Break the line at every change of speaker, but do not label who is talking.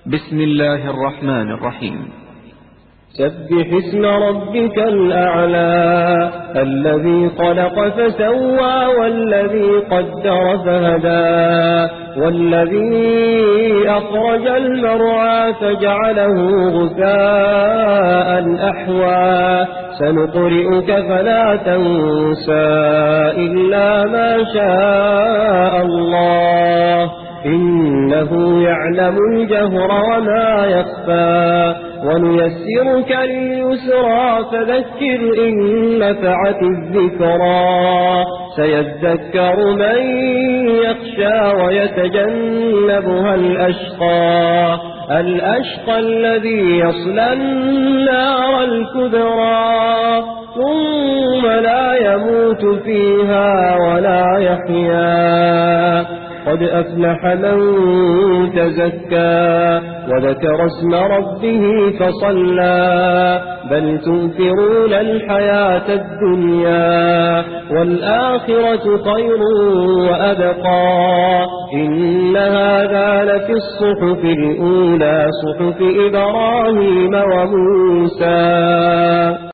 بسم الله الرحمن الرحيم.
سبح اسم ربك الأعلى الذي خلق فسوى والذي قدر فهدى والذي أخرج المرعى فجعله غثاء أحوى سنقرئك فلا تنسى إلا ما شاء الله إنه يعلم الجهر وما يخفى ونيسرك لليسرى فذكر إن نفعت الذكرى سيذكر من يخشى ويتجنبها الأشقى الذي يصلى النار الكبرى ثم لا يموت فيها ولا يحيا قد أفلح من تزكى وذكر اسم ربه فصلى بل تؤثرون الحياة الدنيا والآخرة خير وأبقى إن هذا لفي الصحف الأولى صحف إبراهيم وموسى.